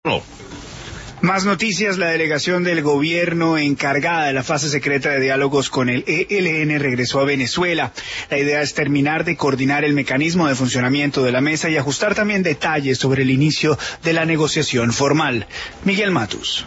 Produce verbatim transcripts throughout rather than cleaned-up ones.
No. Más noticias. La delegación del gobierno encargada de la fase secreta de diálogos con el E L N regresó a Venezuela. La idea es terminar de coordinar el mecanismo de funcionamiento de la mesa y ajustar también detalles sobre el inicio de la negociación formal. Miguel Matus.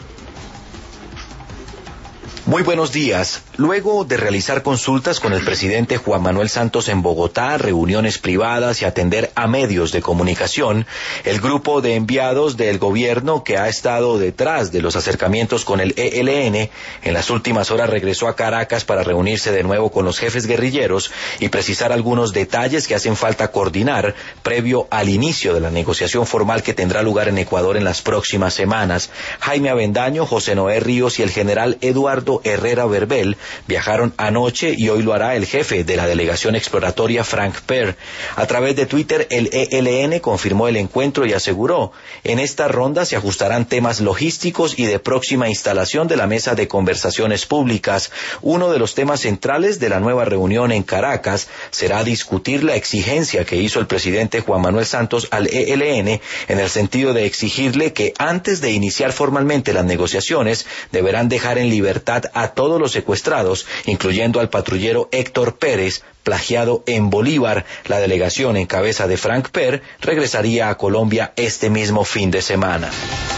Muy buenos días. Luego de realizar consultas con el presidente Juan Manuel Santos en Bogotá, reuniones privadas y atender a medios de comunicación, el grupo de enviados del gobierno que ha estado detrás de los acercamientos con el E L N en las últimas horas regresó a Caracas para reunirse de nuevo con los jefes guerrilleros y precisar algunos detalles que hacen falta coordinar previo al inicio de la negociación formal que tendrá lugar en Ecuador en las próximas semanas. Jaime Avendaño, José Noé Ríos y el general Eduardo Herrera Verbel viajaron anoche y hoy lo hará el jefe de la delegación exploratoria Frank Per. A través de Twitter, el E L N confirmó el encuentro y aseguró: en esta ronda se ajustarán temas logísticos y de próxima instalación de la mesa de conversaciones públicas. Uno de los temas centrales de la nueva reunión en Caracas será discutir la exigencia que hizo el presidente Juan Manuel Santos al E L N en el sentido de exigirle que antes de iniciar formalmente las negociaciones deberán dejar en libertad a todos los secuestrados, incluyendo al patrullero Héctor Pérez, plagiado en Bolívar. La delegación en cabeza de Frank Per regresaría a Colombia este mismo fin de semana.